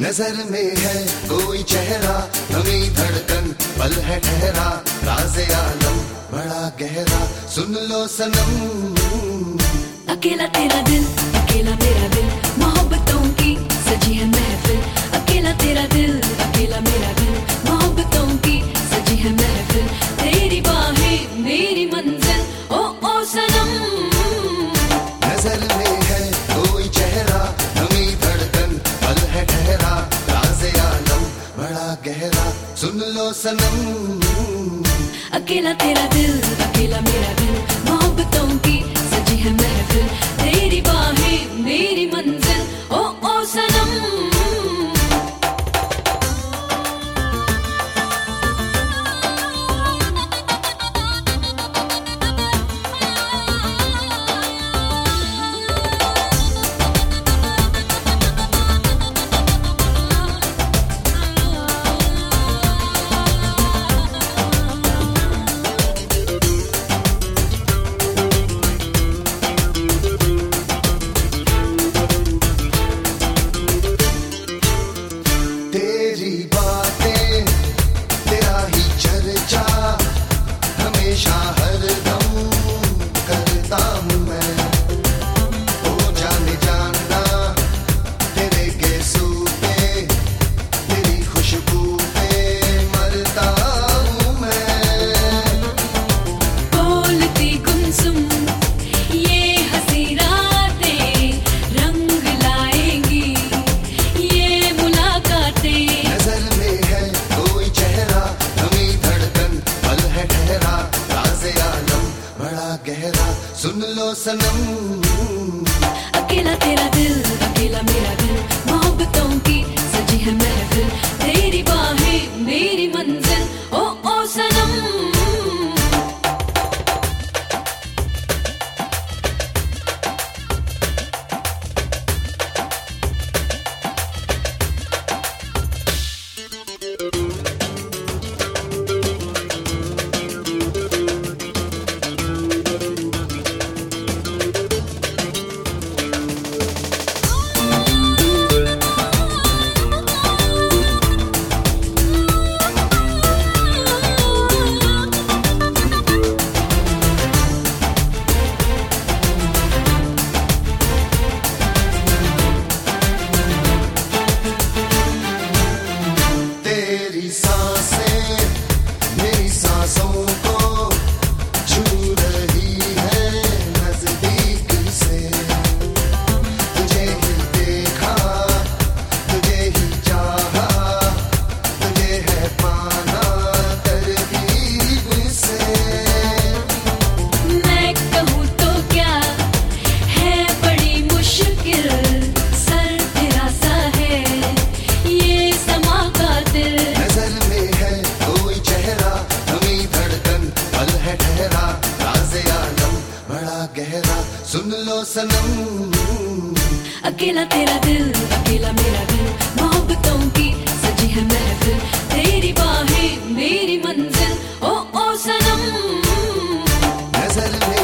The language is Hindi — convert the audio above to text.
नजर में है कोई चेहरा, नमी धड़कन पल है ठहरा, राज़े आलम बड़ा गहरा, सुन लो सनम। अकेला तेरा दिल, अकेला मेरा दिल, मोहब्बतों की सजी है महफिल। अकेला तेरा दिल, अकेला मेरा दिल, मोहब्बतों की सजी है महफिल। तेरी बाहें मेरी मंजिल, ओ ओ सनम। नजर में है कोई चेहरा, नमी धड़कन पल है ठहरा, राज़े आलम बड़ा गहरा, सुन लो सनम। अकेला तेरा दिल, अकेला मेरा दिल, मोहब्बतों की सजी है महफिल। तेरी बाहें मेरी मंजिल, ओ ओ सनम। तेरी बातें, तेरा ही चर्चा, हमेशा हरदम करता हूँ मैं। ओ जाने जानना तेरे गेसू पे, तेरी खुशबू पे मरता हूँ मैं। बोलती गुमसुम ये हंसी रातें, रंग लाएंगी ये मुलाकातें। नजर में है कोई चेहरा, नमी धड़कन पल है ठहरा, राज़े आलम बड़ा गहरा, सुन लो सनम। अकेला तेरा दिल, अकेला मेरा दिल, मोहब्बतों की सजी है महफिल। तेरी बाहें मेरी मंजिल, ओ ओ सनम। तेरी सांसें मेरी सांसों को छू रही है नजदीक से। तुझे ही देखा, तुझे ही चाहा, तुझे है पाना तरकीब से। मैं कहूँ तो क्या है बड़ी मुश्किल, सर तेरा सा है ये समा का दिल। नजर में है कोई चेहरा, नमी धड़कन पल है ठहरा, राज़े आलम बड़ा गहरा, सुन लो सनम। अकेला तेरा दिल, अकेला मेरा दिल, मोहब्बतों की सजी है महफिल। तेरी बाहें मेरी मंजिल, ओ ओ सनम। नजर में